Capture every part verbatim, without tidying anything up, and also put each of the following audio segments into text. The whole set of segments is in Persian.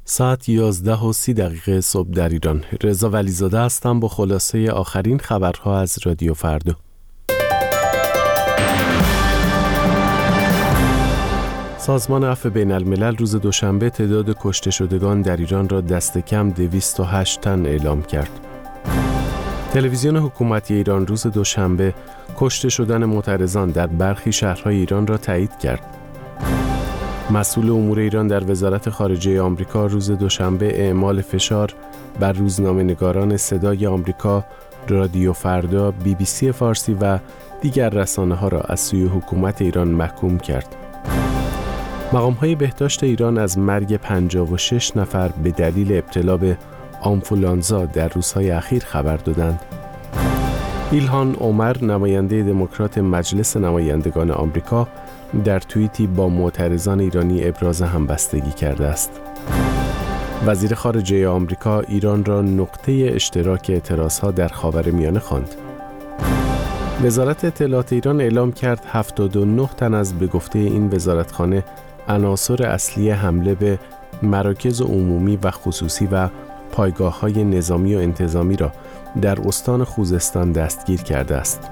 ساعت یازده و سی دقیقه صبح در ایران. رضا ولیزاده هستم با خلاصه آخرین خبرها از رادیو فردا. سازمان عفو بین الملل روز دوشنبه تعداد کشته شدگان در ایران را دست کم دویست و هشت تن اعلام کرد. تلویزیون حکومتی ایران روز دوشنبه کشته شدن معترضان در برخی شهرهای ایران را تایید کرد. مسئول امور ایران در وزارت خارجه آمریکا روز دوشنبه اعمال فشار بر روزنامه‌نگاران صدای آمریکا، رادیو فردا، بی بی سی فارسی و دیگر رسانه‌ها را از سوی حکومت ایران محکوم کرد. مقام‌های بهداشت ایران از مرگ پنجاه و شش نفر به دلیل ابتلا به آنفولانزا در روزهای اخیر خبر دادند. ایلهان عمر، نماینده دموکرات مجلس نمایندگان آمریکا، در توییتی با معترضان ایرانی ابراز همبستگی کرده است. وزیر خارجه آمریکا ایران را نقطه اشتراک اعتراضها در خاورمیانه خواند. وزارت اطلاعات ایران اعلام کرد هفتاد و نه تن از به گفته این وزارتخانه عناصر اصلی حمله به مراکز عمومی و خصوصی و پایگاه‌های نظامی و انتظامی را در استان خوزستان دستگیر کرده است.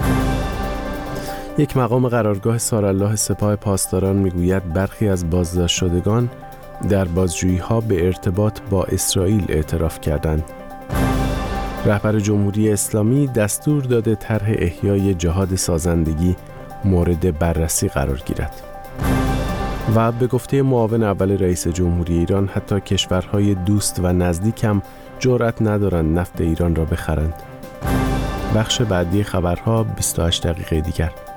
یک مقام قرارگاه سارالله سپاه پاسداران میگوید برخی از بازداشت شدگان در بازجویی‌ها به ارتباط با اسرائیل اعتراف کردند. رهبر جمهوری اسلامی دستور داده طرح احیای جهاد سازندگی مورد بررسی قرار گیرد. و به گفته معاون اول رئیس جمهوری ایران حتی کشورهای دوست و نزدیک هم جرأت ندارند نفت ایران را بخرند. بخش بعدی خبرها بیست و هشت دقیقه دیگر.